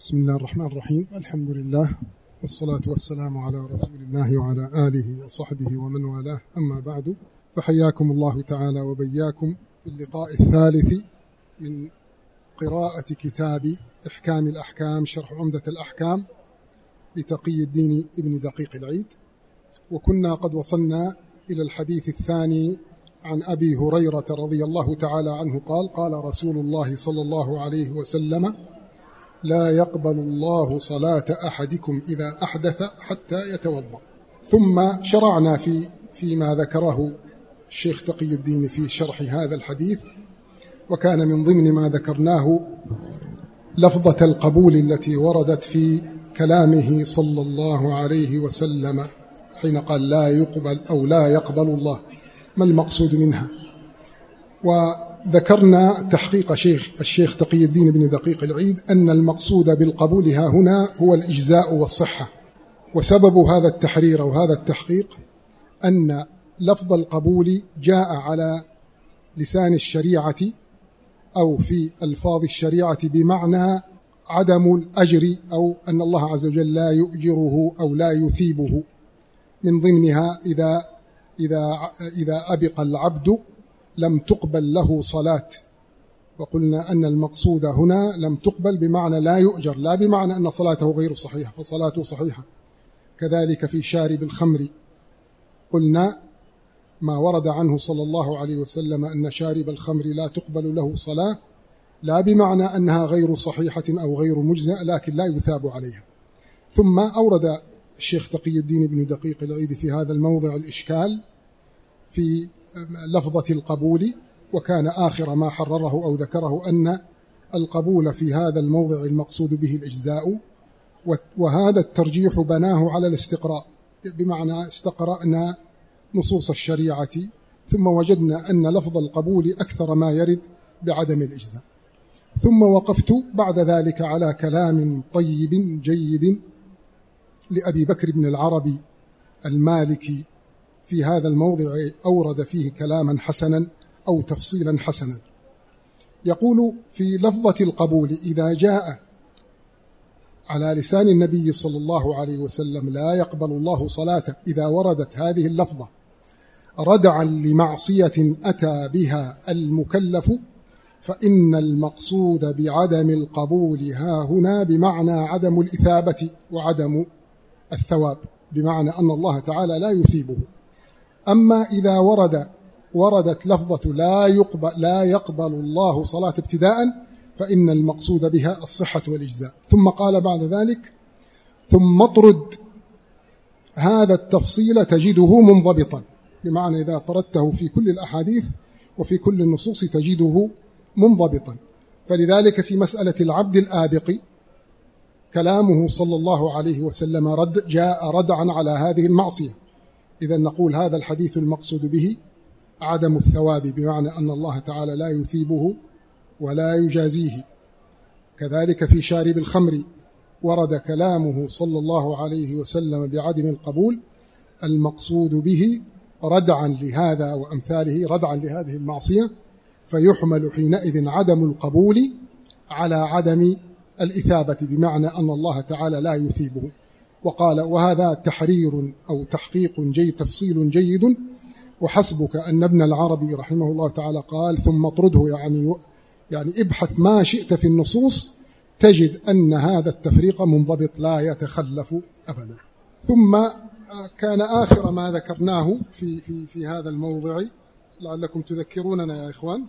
بسم الله الرحمن الرحيم. الحمد لله والصلاة والسلام على رسول الله وعلى آله وصحبه ومن والاه، أما بعد، فحياكم الله تعالى وبياكم في اللقاء الثالث من قراءة كتاب إحكام الأحكام شرح عمدة الأحكام لتقي الدين ابن دقيق العيد. وكنا قد وصلنا إلى الحديث الثاني عن أبي هريرة رضي الله تعالى عنه قال: قال رسول الله صلى الله عليه وسلم: لا يقبل الله صلاة أحدكم إذا أحدث حتى يتوضأ. ثم شرعنا فيما ذكره الشيخ تقي الدين في شرح هذا الحديث، وكان من ضمن ما ذكرناه لفظة القبول التي وردت في كلامه صلى الله عليه وسلم حين قال لا يقبل أو لا يقبل الله، ما المقصود منها؟ وذكرنا تحقيق الشيخ تقي الدين بن دقيق العيد أن المقصود بالقبول ها هنا هو الإجزاء والصحة. وسبب هذا التحرير وهذا التحقيق أن لفظ القبول جاء على لسان الشريعة أو في ألفاظ الشريعة بمعنى عدم الأجر، أو أن الله عز وجل لا يؤجره أو لا يثيبه. من ضمنها إذا أبق العبد لم تقبل له صلاة، وقلنا أن المقصود هنا لم تقبل بمعنى لا يؤجر، لا بمعنى أن صلاته غير صحيحة، فصلاته صحيحة. كذلك في شارب الخمر قلنا ما ورد عنه صلى الله عليه وسلم أن شارب الخمر لا تقبل له صلاة، لا بمعنى أنها غير صحيحة أو غير مجزأ، لكن لا يثاب عليها. ثم أورد الشيخ تقي الدين بن دقيق العيد في هذا الموضع الإشكال في لفظة القبول، وكان آخر ما حرره أو ذكره أن القبول في هذا الموضع المقصود به الإجزاء، وهذا الترجيح بناه على الاستقراء، بمعنى استقرأنا نصوص الشريعة ثم وجدنا أن لفظ القبول أكثر ما يرد بعدم الإجزاء. ثم وقفت بعد ذلك على كلام طيب جيد لأبي بكر بن العربي المالكي في هذا الموضع، أورد فيه كلاما حسنا أو تفصيلا حسنا. يقول في لفظة القبول: إذا جاء على لسان النبي صلى الله عليه وسلم لا يقبل الله صلاة، إذا وردت هذه اللفظة ردعا لمعصية أتى بها المكلف، فإن المقصود بعدم القبول ها هنا بمعنى عدم الإثابة وعدم الثواب، بمعنى أن الله تعالى لا يثيبه. أما إذا وردت لفظة لا يقبل الله صلاة ابتداء، فإن المقصود بها الصحة والإجزاء. ثم قال بعد ذلك: ثم اطرد هذا التفصيل تجده منضبطا، بمعنى إذا طردته في كل الأحاديث وفي كل النصوص تجده منضبطا. فلذلك في مسألة العبد الآبق كلامه صلى الله عليه وسلم جاء ردعا على هذه المعصية. إذا نقول هذا الحديث المقصود به عدم الثواب، بمعنى أن الله تعالى لا يثيبه ولا يجازيه. كذلك في شارب الخمر ورد كلامه صلى الله عليه وسلم بعدم القبول، المقصود به ردعا لهذا وأمثاله، ردعا لهذه المعصية، فيحمل حينئذ عدم القبول على عدم الإثابة، بمعنى أن الله تعالى لا يثيبه. وقال: وهذا تحرير أو تحقيق جيد، تفصيل جيد، وحسبك أن ابن العربي رحمه الله تعالى قال: ثم اطرده، يعني ابحث ما شئت في النصوص تجد أن هذا التفريق منضبط لا يتخلف أبدا. ثم كان آخر ما ذكرناه في هذا الموضع، لعلكم تذكروننا يا إخوان.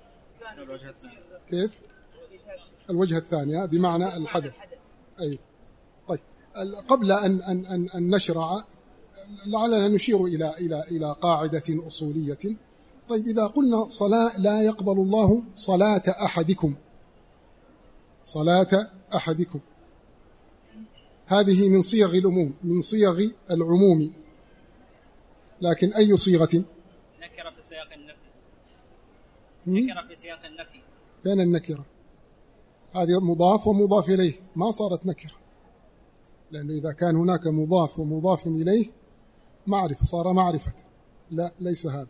كيف؟ الوجه الثاني بمعنى الحدث. أي طيب، قبل أن نشرع لعلنا نشير إلى قاعدة أصولية. طيب، إذا قلنا صلاة لا يقبل الله صلاة أحدكم، صلاة أحدكم هذه من صيغ العموم، من صيغ العموم، لكن أي صيغة؟ نكرة في سياق النفي. نكرة في سياق النفي. فين النكرة؟ هذه مضاف ومضاف إليه، ما صارت نكرة، لأنه إذا كان هناك مضاف ومضاف إليه معرفة صار معرفة. لا، ليس هذا.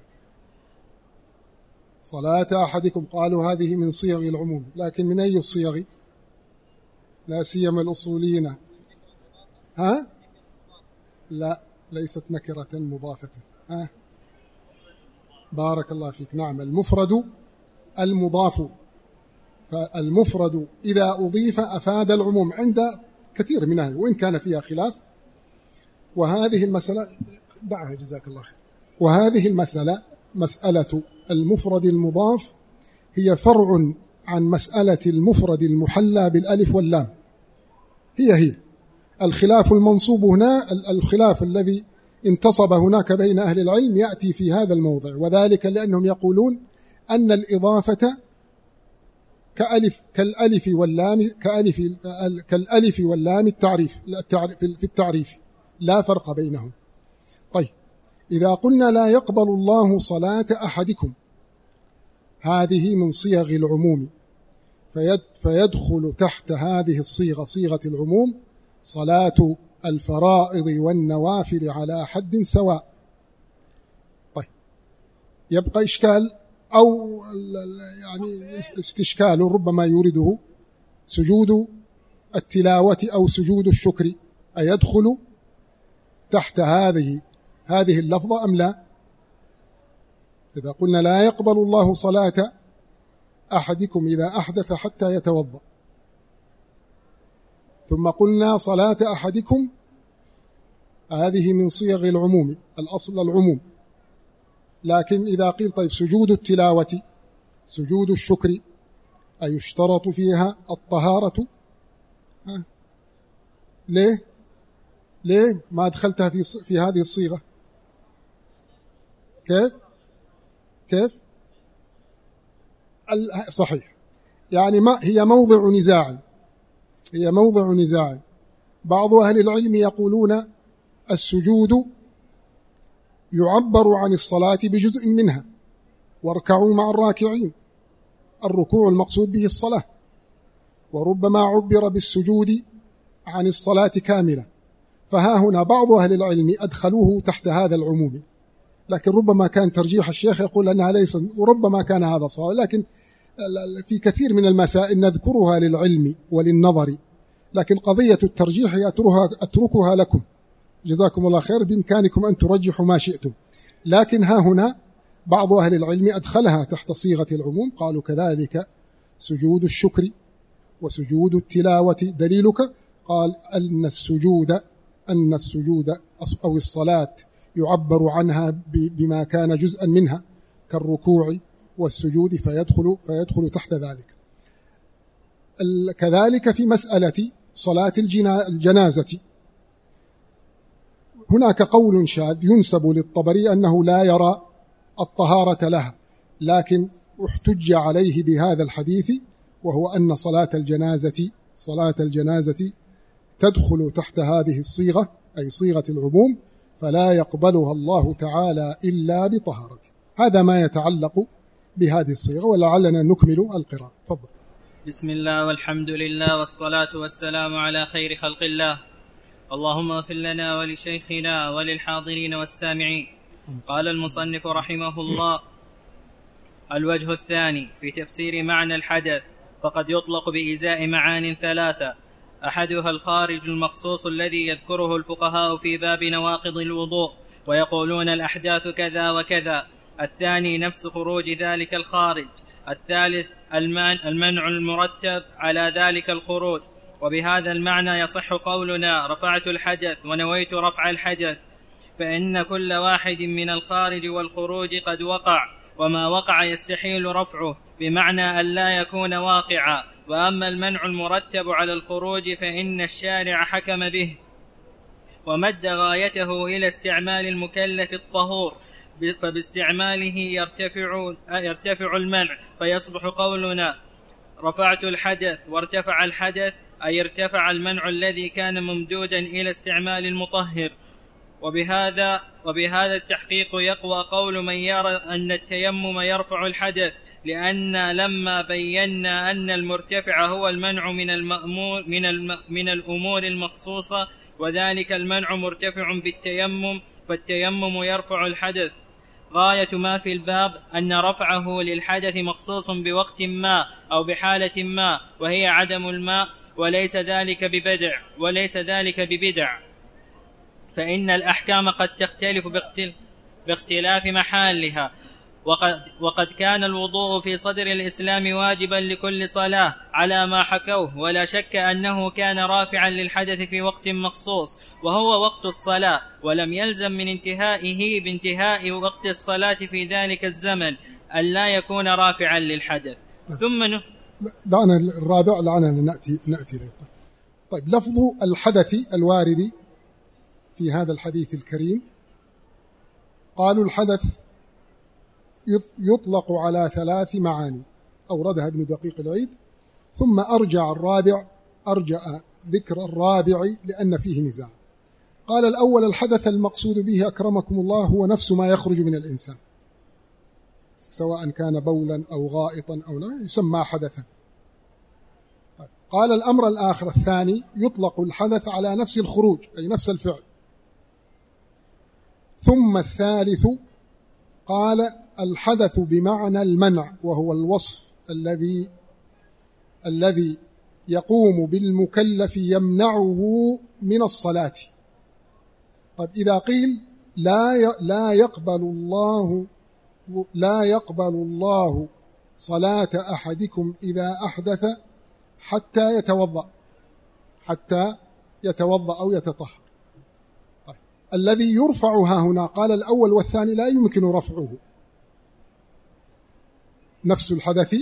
صلاة أحدكم قالوا هذه من صيغ العموم، لكن من أي الصيغ؟ لا سيما الأصوليين. ها؟ لا، ليست نكرة مضافة. ها؟ بارك الله فيك. نعم، المفرد المضاف. فالمفرد إذا أضيف أفاد العموم عند كثير من أهل، وإن كان فيها خلاف. وهذه المسألة دعها جزاك الله خير. وهذه المسألة، مسألة المفرد المضاف، هي فرع عن مسألة المفرد المحلى بالألف واللام. هي الخلاف المنصوب هنا، الخلاف الذي انتصب هناك بين أهل العلم يأتي في هذا الموضع، وذلك لأنهم يقولون أن الإضافة كالألف واللام في التعريف، لا فرق بينهم. طيب، إذا قلنا لا يقبل الله صلاة أحدكم، هذه من صيغ العموم، فيدخل تحت هذه الصيغة، صيغة العموم، صلاة الفرائض والنوافل على حد سواء. طيب، يبقى إشكال أو يعني استشكال ربما يورده سجود التلاوة أو سجود الشكر، أيدخل تحت هذه اللفظة أم لا؟ إذا قلنا لا يقبل الله صلاة أحدكم إذا أحدث حتى يتوضأ، ثم قلنا صلاة أحدكم، هذه من صيغ العموم، الأصل العموم. لكن إذا قيل طيب سجود التلاوة، سجود الشكر، أيشترط فيها الطهارة؟ ليه ما أدخلتها في هذه الصيغة؟ كيف صحيح، يعني ما هي موضع نزاع. بعض أهل العلم يقولون السجود يعبر عن الصلاة بجزء منها، واركعوا مع الراكعين، الركوع المقصود به الصلاة، وربما عبر بالسجود عن الصلاة كاملة. فها هنا بعض أهل العلم أدخلوه تحت هذا العموم، لكن ربما كان ترجيح الشيخ يقول أنها ليس، وربما كان هذا صحيح، لكن في كثير من المسائل نذكرها للعلم وللنظر، لكن قضية الترجيح أتركها لكم، جزاكم الله خير، بإمكانكم أن ترجحوا ما شئتم. لكن ها هنا بعض أهل العلم أدخلها تحت صيغة العموم، قالوا كذلك سجود الشكر وسجود التلاوة. دليلك؟ قال أن السجود أو الصلاة يعبر عنها بما كان جزءا منها كالركوع والسجود، فيدخل تحت ذلك. كذلك في مسألة صلاة الجنازة، هناك قول شاذ ينسب للطبري أنه لا يرى الطهارة لها، لكن احتج عليه بهذا الحديث، وهو أن صلاة الجنازة تدخل تحت هذه الصيغة، أي صيغة العموم، فلا يقبلها الله تعالى إلا بطهارة. هذا ما يتعلق بهذه الصيغة، ولعلنا نكمل القراءة. تفضل. بسم الله والحمد لله والصلاة والسلام على خير خلق الله. اللهم اغفر لنا ولشيخنا وللحاضرين والسامعين. قال المصنف رحمه الله: الوجه الثاني في تفسير معنى الحدث، فقد يطلق بإزاء معان ثلاثة: أحدها الخارج المخصوص الذي يذكره الفقهاء في باب نواقض الوضوء ويقولون الأحداث كذا وكذا. الثاني نفس خروج ذلك الخارج. الثالث المنع المرتب على ذلك الخروج. وبهذا المعنى يصح قولنا رفعت الحدث ونويت رفع الحدث، فإن كل واحد من الخارج والخروج قد وقع، وما وقع يستحيل رفعه، بمعنى أن لا يكون واقعا. وأما المنع المرتب على الخروج فإن الشارع حكم به ومد غايته إلى استعمال المكلف الطهور، فباستعماله يرتفع المنع، فيصبح قولنا رفعت الحدث وارتفع الحدث، أي ارتفع المنع الذي كان ممدودا إلى استعمال المطهر. وبهذا التحقيق يقوى قول من يرى أن التيمم يرفع الحدث، لأن لما بينا أن المرتفع هو المنع من الأمور المخصوصة، وذلك المنع مرتفع بالتيمم، فالتيمم يرفع الحدث. غاية ما في الباب أن رفعه للحدث مخصوص بوقت ما أو بحالة ما، وهي عدم الماء، وليس ذلك ببدع، فإن الأحكام قد تختلف باختلاف محلها. وقد كان الوضوء في صدر الإسلام واجبا لكل صلاة على ما حكوه، ولا شك أنه كان رافعا للحدث في وقت مخصوص وهو وقت الصلاة، ولم يلزم من انتهائه بانتهاء وقت الصلاة في ذلك الزمن أن لا يكون رافعا للحدث. ثم دعنا الرابع لعنا نأتي إليه. طيب، لفظ الحدث الوارد في هذا الحديث الكريم، قالوا الحدث يطلق على 3 معاني أوردها ابن دقيق العيد، ثم أرجع ذكر الرابع لأن فيه نزاع. قال الأول: الحدث المقصود به أكرمكم الله هو نفس ما يخرج من الإنسان، سواء كان بولا أو غائطا أو لا، يسمى حدثا. قال الأمر الآخر الثاني: يطلق الحدث على نفس الخروج أي نفس الفعل. ثم الثالث قال: الحدث بمعنى المنع، وهو الوصف الذي يقوم بالمكلف يمنعه من الصلاة. طيب، إذا قيل لا يقبل الله صلاة أحدكم إذا أحدث حتى يتوضأ أو يتطهر. طيب، الذي يرفع ها هنا، قال الأول والثاني لا يمكن رفعه. نفس الحدث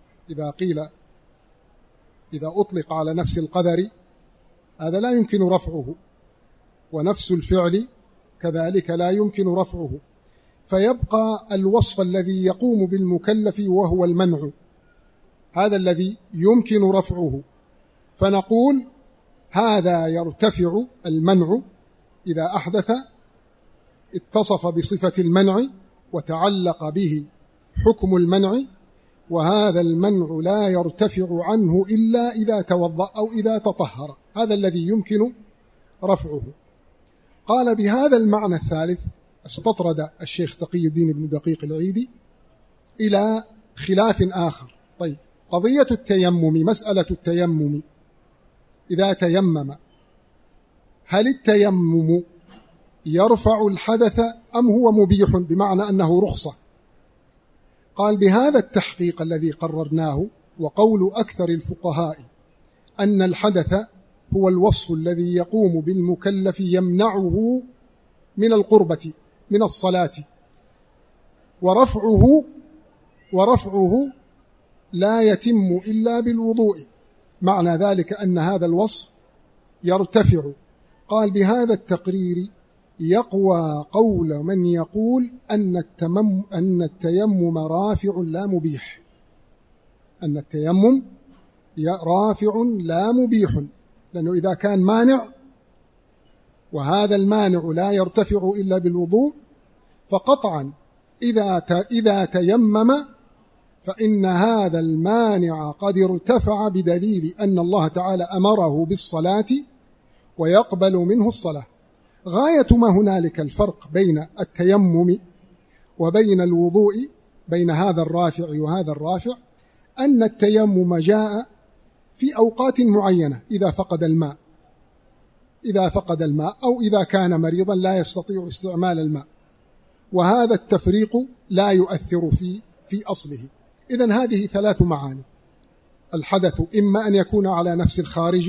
إذا أطلق على نفس القدر هذا لا يمكن رفعه، ونفس الفعل كذلك لا يمكن رفعه، فيبقى الوصف الذي يقوم بالمكلف وهو المنع، هذا الذي يمكن رفعه. فنقول هذا يرتفع المنع إذا أحدث، اتصف بصفة المنع وتعلق به حكم المنع، وهذا المنع لا يرتفع عنه إلا إذا توضأ أو إذا تطهر، هذا الذي يمكن رفعه. قال بهذا المعنى الثالث استطرد الشيخ تقي الدين بن دقيق العيدي إلى خلاف آخر. طيب، قضية التيمم، مسألة التيمم، إذا تيمم هل التيمم يرفع الحدث أم هو مبيح بمعنى أنه رخصة؟ قال بهذا التحقيق الذي قررناه وقول أكثر الفقهاء أن الحدث هو الوصف الذي يقوم بالمكلف يمنعه من القربة من الصلاة، ورفعه لا يتم إلا بالوضوء، معنى ذلك أن هذا الوصف يرتفع. قال بهذا التقرير يقوى قول من يقول أن التيمم رافع لا مبيح، أن التيمم رافع لا مبيح، لأنه إذا كان مانع وهذا المانع لا يرتفع إلا بالوضوء، فقطعا إذا تيمم فإن هذا المانع قد ارتفع بدليل أن الله تعالى أمره بالصلاة ويقبل منه الصلاة. غاية ما هنالك الفرق بين التيمم وبين الوضوء، بين هذا الرافع وهذا الرافع، أن التيمم جاء في أوقات معينة إذا فقد الماء أو إذا كان مريضا لا يستطيع استعمال الماء، وهذا التفريق لا يؤثر في أصله. إذن هذه 3 معاني: الحدث إما أن يكون على نفس الخارج،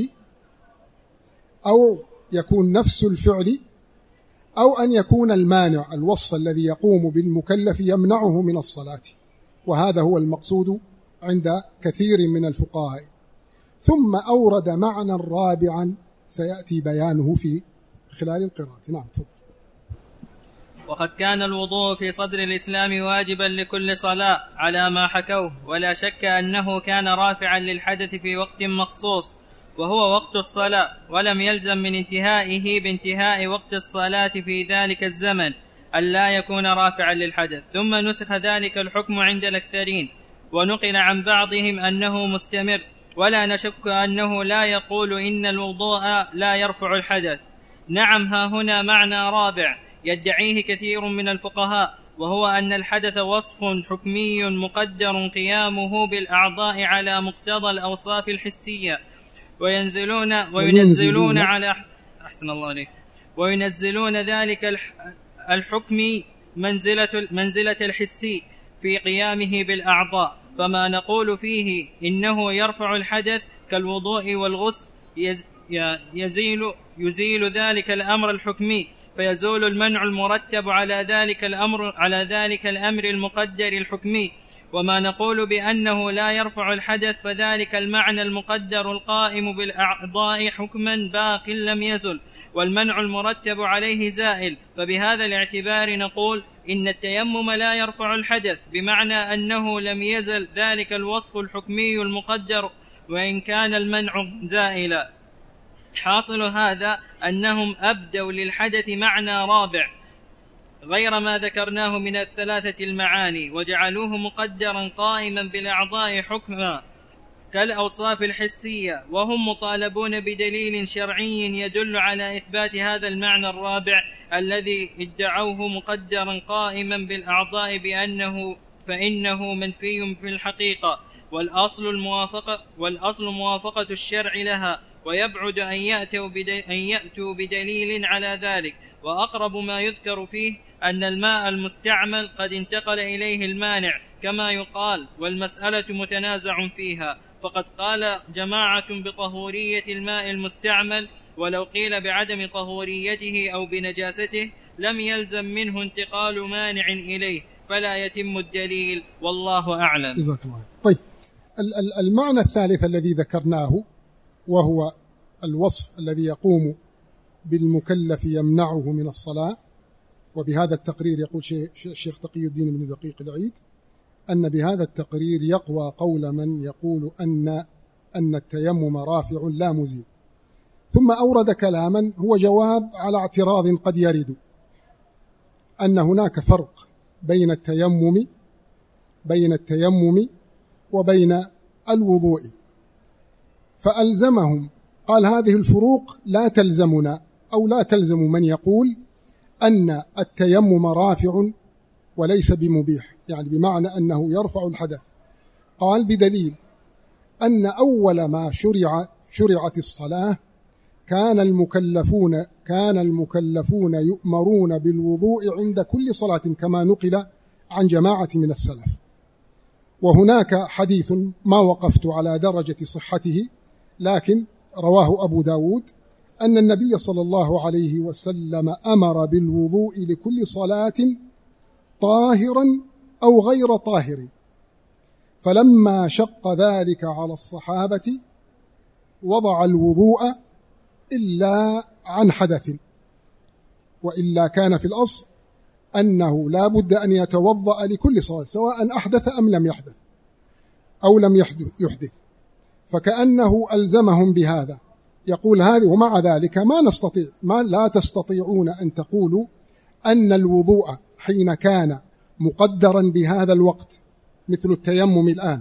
أو يكون نفس الفعل، أو أن يكون المانع الوصف الذي يقوم بالمكلف يمنعه من الصلاة، وهذا هو المقصود عند كثير من الفقهاء. ثم أورد معنى رابعا سيأتي بيانه في خلال القراءة. نعم، تفضل. وقد كان الوضوء في صدر الإسلام واجبا لكل صلاة على ما حكوه، ولا شك أنه كان رافعا للحدث في وقت مخصوص وهو وقت الصلاة، ولم يلزم من انتهائه بانتهاء وقت الصلاة في ذلك الزمن أن لا يكون رافعا للحدث. ثم نسخ ذلك الحكم عند الأكثرين، ونقل عن بعضهم أنه مستمر، ولا نشك أنه لا يقول إن الوضوء لا يرفع الحدث. نعم، ها هنا معنى رابع يدعيه كثير من الفقهاء، وهو أن الحدث وصف حكمي مقدر قيامه بالأعضاء على مقتضى الأوصاف الحسية، وينزلون على أحسن الله عليك، وينزلون ذلك الحكم منزلة الحسي في قيامه بالأعضاء، فما نقول فيه إنه يرفع الحدث كالوضوء والغسل يزيل ذلك الأمر الحكمي، فيزول المنع المرتب على ذلك الأمر المقدر الحكمي. وما نقول بأنه لا يرفع الحدث فذلك المعنى المقدر القائم بالأعضاء حكما باق لم يزل، والمنع المرتب عليه زائل. فبهذا الاعتبار نقول إن التيمم لا يرفع الحدث، بمعنى أنه لم يزل ذلك الوصف الحكمي المقدر وإن كان المنع زائلا. حاصل هذا أنهم أبدوا للحدث معنى رابع غير ما ذكرناه من الثلاثة المعاني، وجعلوه مقدرا قائما بالأعضاء حكما كالأوصاف الحسية، وهم مطالبون بدليل شرعي يدل على إثبات هذا المعنى الرابع الذي ادعوه مقدرا قائما بالأعضاء فإنه منفي في الحقيقة، والأصل موافقة الشرع لها، ويبعد أن يأتوا بدليل على ذلك. وأقرب ما يذكر فيه أن الماء المستعمل قد انتقل إليه المانع كما يقال، والمسألة متنازع فيها، فقد قال جماعة بطهورية الماء المستعمل، ولو قيل بعدم طهوريته أو بنجاسته لم يلزم منه انتقال مانع إليه، فلا يتم الدليل، والله أعلم. جزاك الله. طيب، المعنى الثالث الذي ذكرناه وهو الوصف الذي يقوم بالمكلف يمنعه من الصلاة، وبهذا التقرير يقول الشيخ تقي الدين بن دقيق العيد أن بهذا التقرير يقوى قول من يقول أن التيمم رافع لا مزيل. ثم أورد كلاما هو جواب على اعتراض قد يرد، أن هناك فرق بين التيمم وبين الوضوء، فألزمهم، قال هذه الفروق لا تلزمنا أو لا تلزم من يقول أن التيمم رافع وليس بمبيح، يعني بمعنى أنه يرفع الحدث. قال بدليل أن أول ما شرعت الصلاة كان المكلفون يؤمرون بالوضوء عند كل صلاة كما نقل عن جماعة من السلف. وهناك حديث ما وقفت على درجة صحته لكن رواه أبو داود أن النبي صلى الله عليه وسلم أمر بالوضوء لكل صلاة طاهرا أو غير طاهر، فلما شق ذلك على الصحابة وضع الوضوء إلا عن حدث، وإلا كان في الأصل أنه لا بد أن يتوضأ لكل صلاة سواء أحدث أم لم يحدث أو لم يحدث، فكأنه ألزمهم بهذا. يقول هذه، ومع ذلك لا تستطيعون أن تقولوا أن الوضوء حين كان مقدرا بهذا الوقت مثل التيمم الآن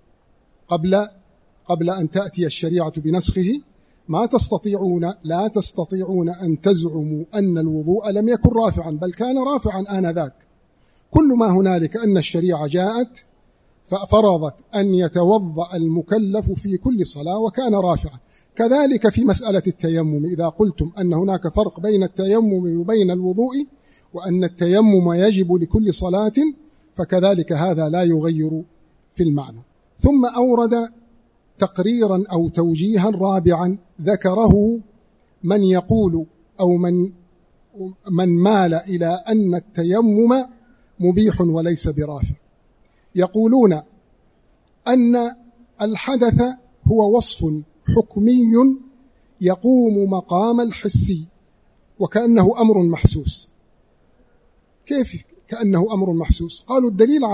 قبل أن تأتي الشريعة بنسخه، لا تستطيعون أن تزعموا أن الوضوء لم يكن رافعا، بل كان رافعا آنذاك. كل ما هنالك أن الشريعة جاءت ففرضت أن يتوضأ المكلف في كل صلاة وكان رافعا. كذلك في مسألة التيمم، إذا قلتم أن هناك فرق بين التيمم وبين الوضوء وأن التيمم يجب لكل صلاة، فكذلك هذا لا يغير في المعنى. ثم أورد تقريرا أو توجيها رابعا ذكره من يقول أو من مال إلى أن التيمم مبيح وليس برافع. يقولون أن الحدث هو وصف حكمي يقوم مقام الحسي وكأنه أمر محسوس. كيف كأنه أمر محسوس؟ قالوا الدليل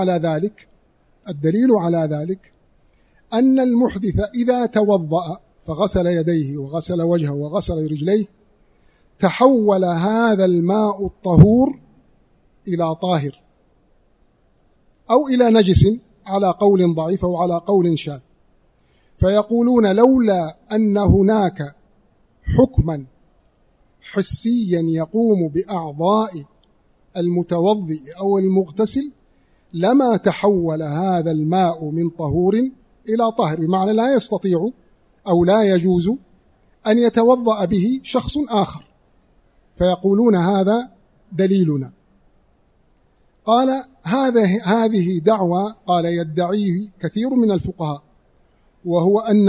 على ذلك أن المحدث إذا توضأ فغسل يديه وغسل وجهه وغسل رجليه تحول هذا الماء الطهور إلى طاهر أو إلى نجس على قول ضعيف أو على قول شاذ، فيقولون لولا أن هناك حكما حسيا يقوم بأعضاء المتوضئ أو المغتسل لما تحول هذا الماء من طهور إلى طاهر، بمعنى لا يستطيع أو لا يجوز أن يتوضأ به شخص آخر، فيقولون هذا دليلنا. قال هذه دعوة قال يدعيه كثير من الفقهاء، وهو أن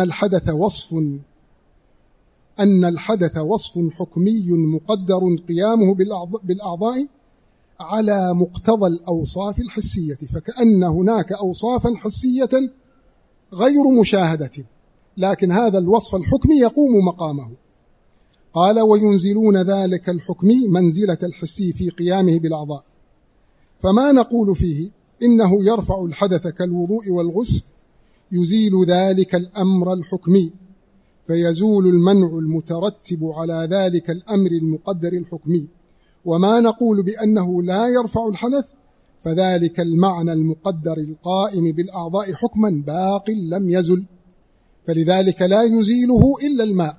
الحدث وصف حكمي مقدر قيامه بالأعضاء على مقتضى الأوصاف الحسية، فكأن هناك أوصافا حسية غير مشاهدة، لكن هذا الوصف الحكمي يقوم مقامه. قال وينزلون ذلك الحكم منزلة الحسي في قيامه بالأعضاء، فما نقول فيه إنه يرفع الحدث كالوضوء والغسل يزيل ذلك الأمر الحكمي، فيزول المنع المترتب على ذلك الأمر المقدر الحكمي. وما نقول بأنه لا يرفع الحدث فذلك المعنى المقدر القائم بالأعضاء حكما باق لم يزل، فلذلك لا يزيله إلا الماء،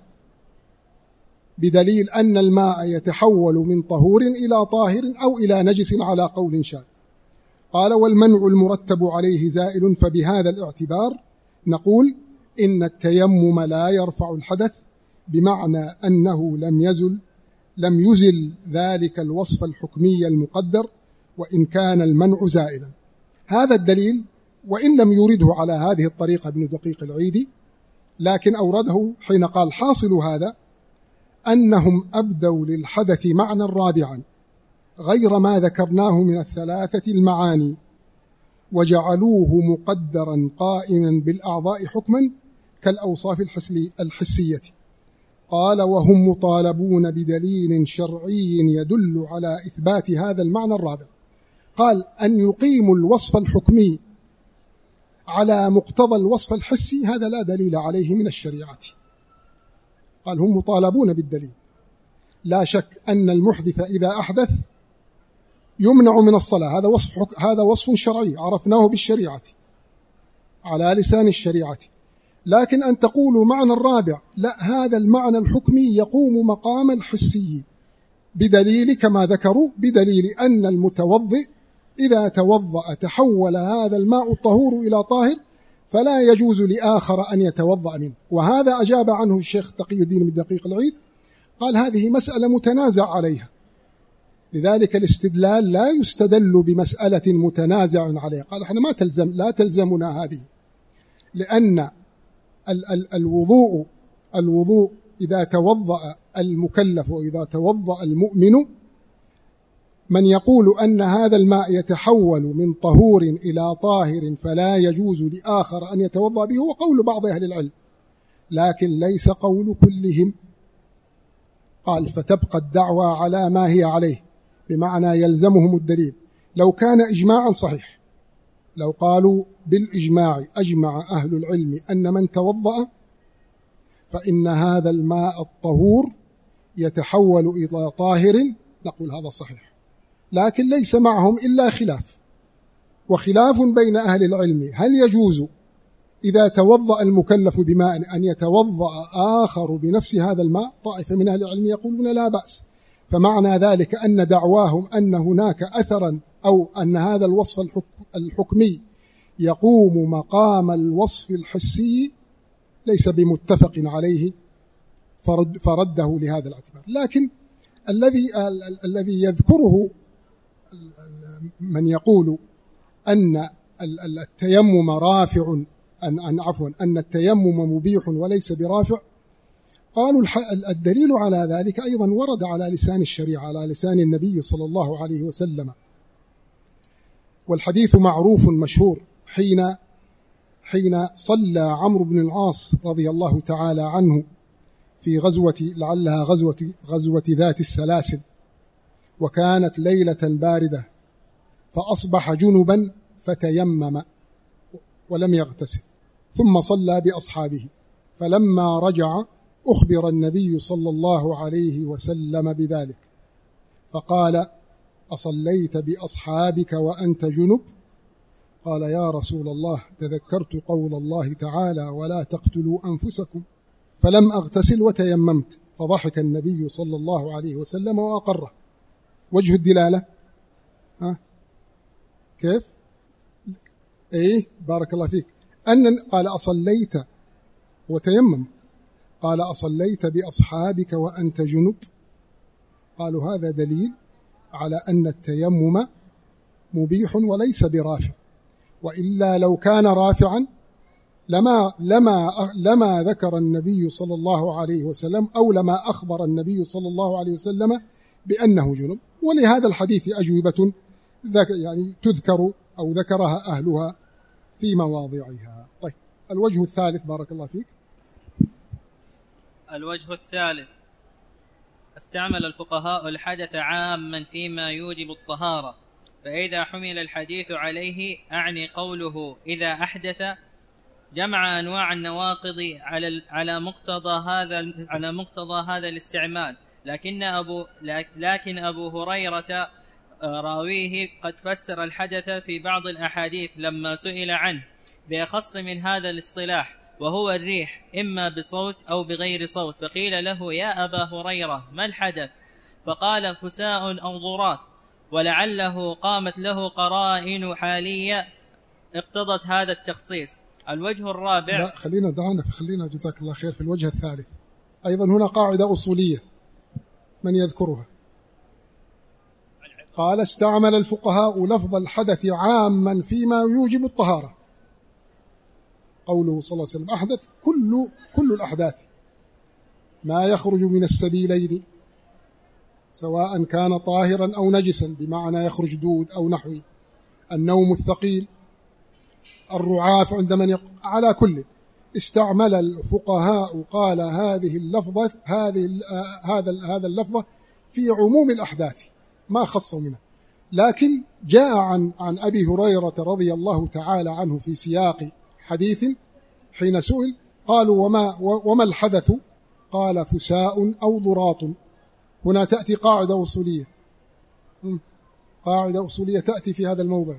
بدليل أن الماء يتحول من طهور إلى طاهر أو إلى نجس على قول شاذ. قال والمنع المرتب عليه زائل، فبهذا الاعتبار نقول إن التيمم لا يرفع الحدث، بمعنى أنه لم يزل ذلك الوصف الحكمي المقدر وإن كان المنع زائلا. هذا الدليل وإن لم يورده على هذه الطريقة ابن دقيق العيد، لكن أورده حين قال حاصل هذا أنهم أبدوا للحدث معنى رابعا غير ما ذكرناه من الثلاثة المعاني، وجعلوه مقدرا قائما بالأعضاء حكما كالأوصاف الحسية. قال وهم مطالبون بدليل شرعي يدل على إثبات هذا المعنى الرابع. قال أن يقيموا الوصف الحكمي على مقتضى الوصف الحسي، هذا لا دليل عليه من الشريعة. قال هم مطالبون بالدليل. لا شك أن المحدث إذا أحدث يمنع من الصلاة، هذا وصف شرعي عرفناه بالشريعة على لسان الشريعة. لكن أن تقولوا معنى الرابع لا، هذا المعنى الحكمي يقوم مقام الحسي، بدليل كما ذكروا بدليل أن المتوضئ إذا توضأ تحول هذا الماء الطهور إلى طاهر فلا يجوز لآخر أن يتوضأ منه. وهذا أجاب عنه الشيخ تقي الدين بن دقيق العيد، قال هذه مسألة متنازع عليها، لذلك الاستدلال لا يستدل بمسألة متنازع عليها. قال احنا لا تلزمنا هذه، لأن الوضوء إذا توضأ المكلف وإذا توضأ المؤمن، من يقول أن هذا الماء يتحول من طهور إلى طاهر فلا يجوز لآخر أن يتوضأ به هو قول بعض أهل العلم، لكن ليس قول كلهم. قال فتبقى الدعوى على ما هي عليه، بمعنى يلزمهم الدليل. لو كان إجماعا صحيح، لو قالوا بالإجماع أجمع أهل العلم أن من توضأ فإن هذا الماء الطهور يتحول إلى طاهر، نقول هذا صحيح. لكن ليس معهم إلا خلاف، وخلاف بين أهل العلم هل يجوز إذا توضأ المكلف بماء أن يتوضأ آخر بنفس هذا الماء؟ طائفة من أهل العلم يقولون لا بأس. فمعنى ذلك أن دعواهم أن هناك أثرا أو أن هذا الوصف الحكمي يقوم مقام الوصف الحسي ليس بمتفق عليه، فرده لهذا الاعتبار. لكن الذي يذكره من يقول أن التيمم رافع أن التيمم مبيح وليس برافع، قالوا الدليل على ذلك أيضا ورد على لسان الشريعة، على لسان النبي صلى الله عليه وسلم، والحديث معروف مشهور حين صلى عمرو بن العاص رضي الله تعالى عنه في غزوة لعلها غزوة ذات السلاسل، وكانت ليلة باردة، فأصبح جنبا فتيمم ولم يغتسل، ثم صلى بأصحابه، فلما رجع أخبر النبي صلى الله عليه وسلم بذلك، فقال أصليت بأصحابك وأنت جنب؟ قال يا رسول الله تذكرت قول الله تعالى ولا تقتلوا أنفسكم، فلم أغتسل وتيممت. فضحك النبي صلى الله عليه وسلم وأقره. وجه الدلالة كيف؟ بارك الله فيك. قال أصليت وتيمم، قال أصليت بأصحابك وأنت جنب؟ قالوا هذا دليل على أن التيمم مبيح وليس برافع، وإلا لو كان رافعا لما ذكر النبي صلى الله عليه وسلم أو لما أخبر النبي صلى الله عليه وسلم بأنه جنب. ولهذا الحديث أجوبة يعني تذكر أو ذكرها أهلها في مواضعها. طيب، الوجه الثالث بارك الله فيك. الوجه الثالث: استعمل الفقهاء الحدث عاما فيما يوجب الطهارة، فإذا حمل الحديث عليه أعني قوله إذا أحدث جمع أنواع النواقض على مقتضى هذا الاستعمال، لكن أبو هريرة راويه قد فسر الحدث في بعض الأحاديث لما سئل عنه بأخص من هذا الاصطلاح، وهو الريح إما بصوت أو بغير صوت، فقيل له يا أبا هريرة ما الحدث؟ فقال فساء أو ضرات، ولعله قامت له قرائن حالية اقتضت هذا التخصيص. الوجه الرابع، لا خلينا جزاك الله خير في الوجه الثالث. أيضا هنا قاعدة أصولية من يذكرها. قال استعمل الفقهاء لفظ الحدث عاما فيما يوجب الطهارة. قوله صلى الله عليه وسلم أحدث كل الأحداث ما يخرج من السبيلين سواء كان طاهرا أو نجسا، بمعنى يخرج دود أو نحوه، النوم الثقيل، الرعاف عند من على كل. استعمل الفقهاء قال هذه اللفظة هذا اللفظة في عموم الأحداث ما خصوا منه. لكن جاء عن أبي هريرة رضي الله تعالى عنه في سياق حديث حين سئل قالوا وما الحدث؟ قال فساء أو ضراط. هنا تأتي قاعدة أصولية، قاعدة أصولية تأتي في هذا الموضع.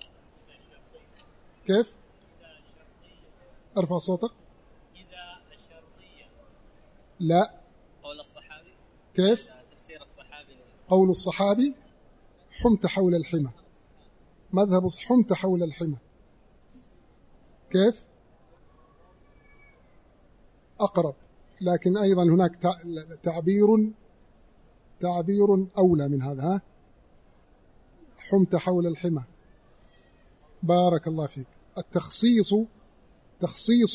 كيف؟ ارفع صوتك. إذا الشرطية لا، قول الصحابي. كيف؟ تفسير الصحابي. قول الصحابي حمت حول الحمى، مذهب حمت حول الحمى. كيف؟ أقرب، لكن أيضا هناك تعبير أولى من هذا. حمت حول الحمى، بارك الله فيك. التخصيص تخصيص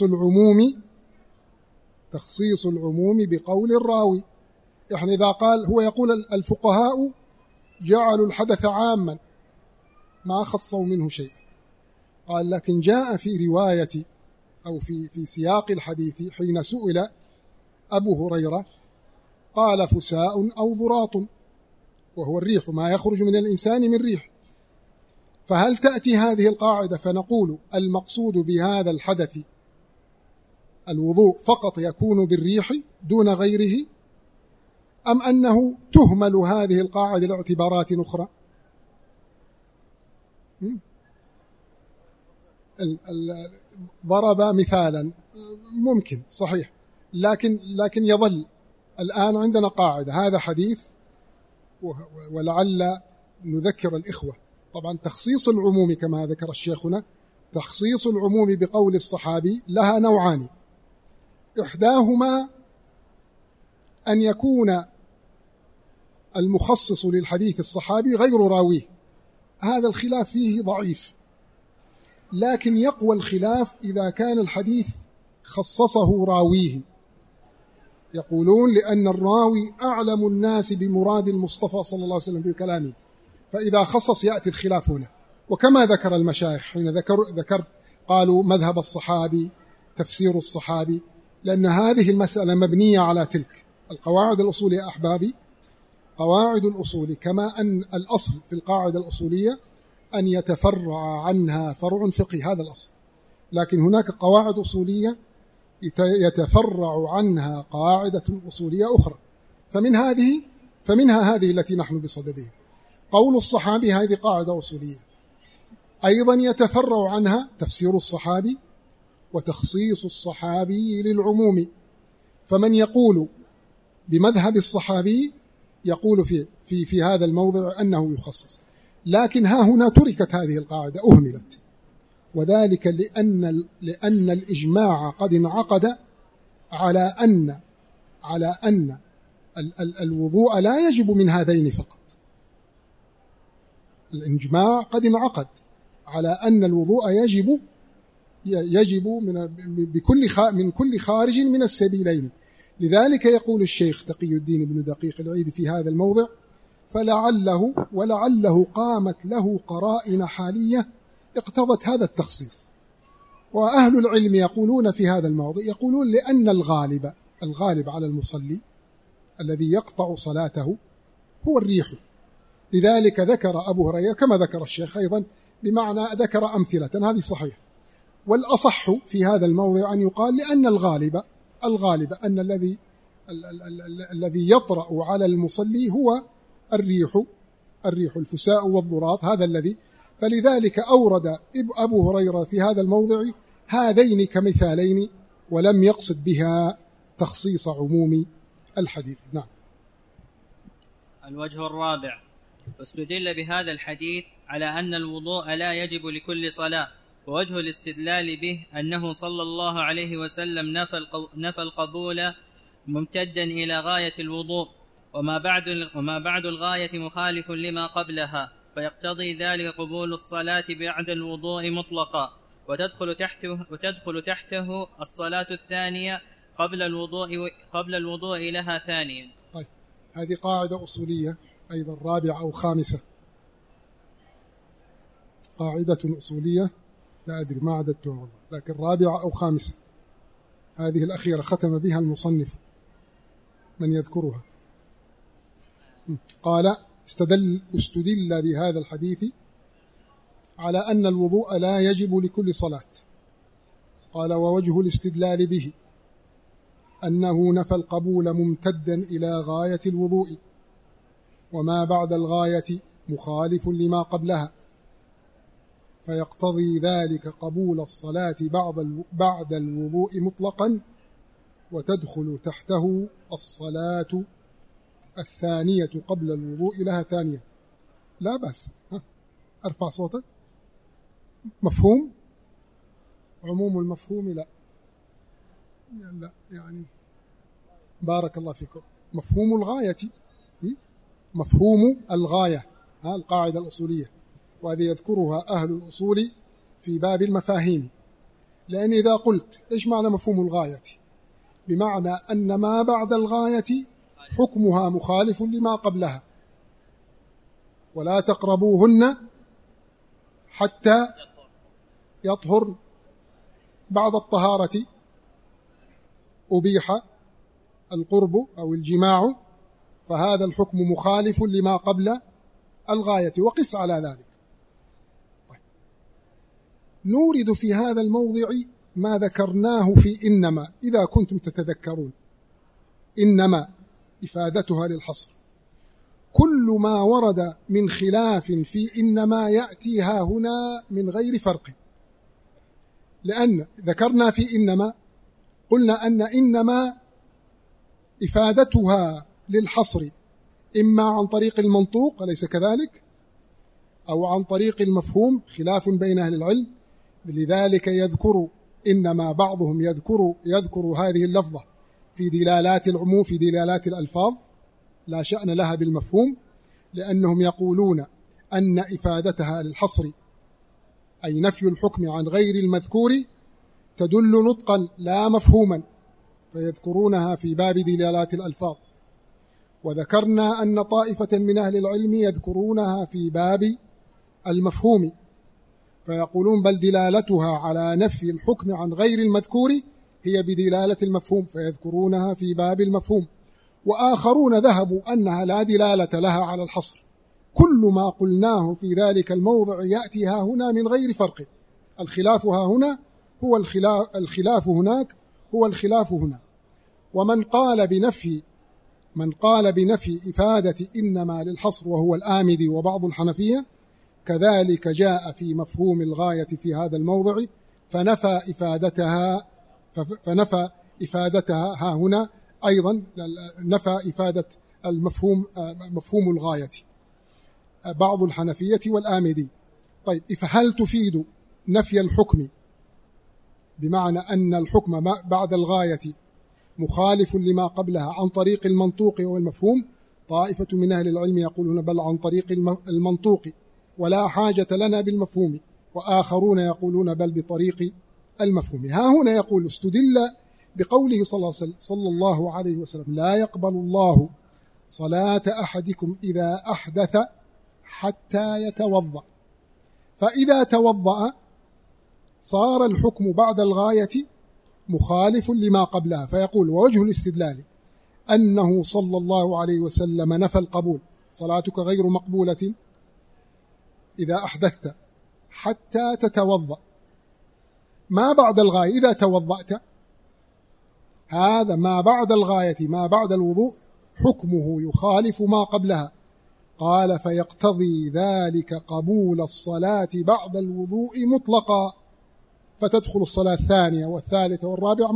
العموم بقول الراوي. يعني إذا قال هو يقول الفقهاء جعلوا الحدث عاما ما خصوا منه شيء، قال لكن جاء في رواية أو في سياق الحديث حين سئل أبو هريرة قال فساء أو ضراط، وهو الريح ما يخرج من الإنسان من ريح. فهل تأتي هذه القاعدة فنقول المقصود بهذا الحدث الوضوء فقط يكون بالريح دون غيره، أم أنه تهمل هذه القاعدة لاعتبارات أخرى؟ ضرب مثالا ممكن صحيح، لكن يظل الآن عندنا قاعدة، هذا حديث، ولعل نذكر الإخوة. طبعا تخصيص العموم كما ذكر الشيخنا، تخصيص العموم بقول الصحابي لها نوعان: إحداهما أن يكون المخصص للحديث الصحابي غير راويه، هذا الخلاف فيه ضعيف، لكن يقوى الخلاف إذا كان الحديث خصصه راويه. يقولون لأن الراوي أعلم الناس بمراد المصطفى صلى الله عليه وسلم بكلامه، فإذا خصص يأتي الخلاف هنا. وكما ذكر المشايخ حين ذكر قالوا مذهب الصحابي، تفسير الصحابي، لأن هذه المسألة مبنية على تلك القواعد الأصولية. أحبابي، قواعد الأصول كما أن الأصل في القاعدة الأصولية أن يتفرع عنها فرع فقهي، هذا الأصل، لكن هناك قواعد أصولية يتفرع عنها قاعدة أصولية أخرى، فمنها هذه التي نحن بصددها. قول الصحابي هذه قاعدة أصولية، أيضا يتفرع عنها تفسير الصحابي وتخصيص الصحابي للعموم. فمن يقول بمذهب الصحابي يقول في هذا الموضع أنه يخصص، لكن ها هنا تركت هذه القاعدة، أهملت، وذلك لأن الإجماع قد انعقد على أن الوضوء لا يجب من هذين فقط. الإجماع قد انعقد على أن الوضوء يجب من كل خارج من السبيلين. لذلك يقول الشيخ تقي الدين بن دقيق العيد في هذا الموضع: ولعله قامت له قرائن حالية اقتضت هذا التخصيص. وأهل العلم يقولون في هذا الموضع، يقولون لأن الغالب على المصلي الذي يقطع صلاته هو الريح. لذلك ذكر أبو هريرة كما ذكر الشيخ أيضا، بمعنى ذكر أمثلة، هذه صحيح. والأصح في هذا الموضع أن يقال لأن الغالب أن الذي يطرأ على المصلي هو الريح الفساء والضراط، هذا الذي. فلذلك أورد أبو هريرة في هذا الموضع هذين كمثالين، ولم يقصد بها تخصيص عموم الحديث. نعم. الوجه الرابع: واستدل بهذا الحديث على أن الوضوء لا يجب لكل صلاة، ووجه الاستدلال به أنه صلى الله عليه وسلم نفى القبول ممتدا إلى غاية الوضوء، وما بعد الغاية مخالف لما قبلها، فيقتضي ذلك قبول الصلاة بعد الوضوء مطلقا، وتدخل تحته الصلاة الثانية قبل الوضوء لها ثانيا. طيب، هذه قاعدة أصولية أيضا رابعة أو خامسة، قاعدة أصولية لا أدري ما عددتها والله، لكن رابعة أو خامسة، هذه الأخيرة ختم بها المصنف، من يذكرها؟ قال: استدل بهذا الحديث على أن الوضوء لا يجب لكل صلاة. قال: ووجه الاستدلال به أنه نفى القبول ممتدا إلى غاية الوضوء، وما بعد الغاية مخالف لما قبلها، فيقتضي ذلك قبول الصلاة بعد الوضوء مطلقا، وتدخل تحته الصلاة الثانية قبل الوضوء لها ثانية. لا بأس، أرفع صوتك. مفهوم؟ عموم المفهوم لا يعني بارك الله فيكم. مفهوم الغاية، مفهوم الغاية، القاعدة الأصولية، وهذه يذكرها أهل الأصول في باب المفاهيم. لأن إذا قلت إيش معنى مفهوم الغاية؟ بمعنى أن ما بعد الغاية حكمها مخالف لما قبلها، ولا تقربوهن حتى يطهر، بعد الطهارة أبيح القرب أو الجماع، فهذا الحكم مخالف لما قبل الغاية، وقس على ذلك. طيب. نورد في هذا الموضع ما ذكرناه في إنما، إذا كنتم تتذكرون، إنما إفادتها للحصر. كل ما ورد من خلاف في إنما يأتي ها هنا من غير فرق، لأن ذكرنا في إنما قلنا أن إنما إفادتها للحصر إما عن طريق المنطوق، أليس كذلك؟ أو عن طريق المفهوم، خلاف بين أهل العلم. لذلك يذكر إنما بعضهم يذكر هذه اللفظة في دلالات العموم، في دلالات الألفاظ، لا شأن لها بالمفهوم، لأنهم يقولون أن إفادتها للحصر أي نفي الحكم عن غير المذكور تدل نطقا لا مفهوما، فيذكرونها في باب دلالات الألفاظ. وذكرنا أن طائفة من أهل العلم يذكرونها في باب المفهوم، فيقولون بل دلالتها على نفي الحكم عن غير المذكور هي بدلالة المفهوم، فيذكرونها في باب المفهوم. وآخرون ذهبوا أنها لا دلالة لها على الحصر. كل ما قلناه في ذلك الموضع يأتي ها هنا من غير فرق. الخلاف ها هنا هو الخلاف هناك هو الخلاف هنا. ومن قال بنفي إفادة إنما للحصر وهو الآمدي وبعض الحنفية كذلك جاء في مفهوم الغاية في هذا الموضع فنفى إفادتها ها هنا أيضا، نفى إفادة المفهوم مفهوم الغاية بعض الحنفية والآمدي. طيب، فهل تفيد نفي الحكم بمعنى أن الحكم بعد الغاية مخالف لما قبلها عن طريق المنطوق والمفهوم، طائفة من أهل العلم يقولون بل عن طريق المنطوق ولا حاجة لنا بالمفهوم، وآخرون يقولون بل بطريق المفهوم. ها هنا يقول استدل بقوله صلى الله عليه وسلم لا يقبل الله صلاة أحدكم إذا أحدث حتى يتوضأ، فإذا توضأ صار الحكم بعد الغاية مخالف لما قبلها، فيقول ووجه الاستدلال أنه صلى الله عليه وسلم نفى القبول، صلاتك غير مقبولة إذا أحدثت حتى تتوضأ، ما بعد الغاية إذا توضأت، هذا ما بعد الغاية ما بعد الوضوء حكمه يخالف ما قبلها. قال فيقتضي ذلك قبول الصلاة بعد الوضوء مطلقا، فتدخل الصلاة الثانية والثالثة والرابعة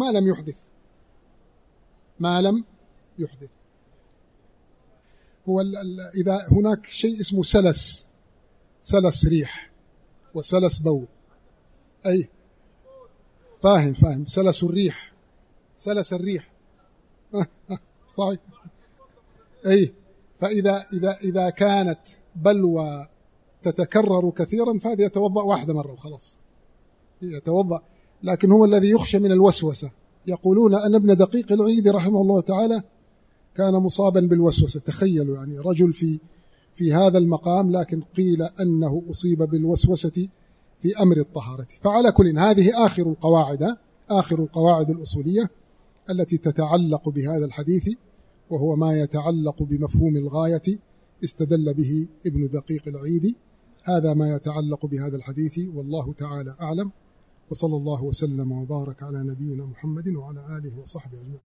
ما لم يحدث. هو إذا هناك شيء اسمه سلس ريح وسلس بول، أي فاهم سلس الريح صحيح. أي فإذا كانت بلوى تتكرر كثيرا فهذا يتوضأ واحدة مرة وخلاص يتوضأ. لكن هو الذي يخشى من الوسوسة، يقولون أن ابن دقيق العيد رحمه الله تعالى كان مصابا بالوسوسة. تخيلوا يعني رجل في هذا المقام، لكن قيل أنه أصيب بالوسوسة في أمر الطهارة. فعلى كل هذه آخر القواعد الأصولية التي تتعلق بهذا الحديث، وهو ما يتعلق بمفهوم الغاية استدل به ابن دقيق العيد. هذا ما يتعلق بهذا الحديث، والله تعالى أعلم، وصلى الله وسلم وبارك على نبينا محمد وعلى آله وصحبه أجمعين.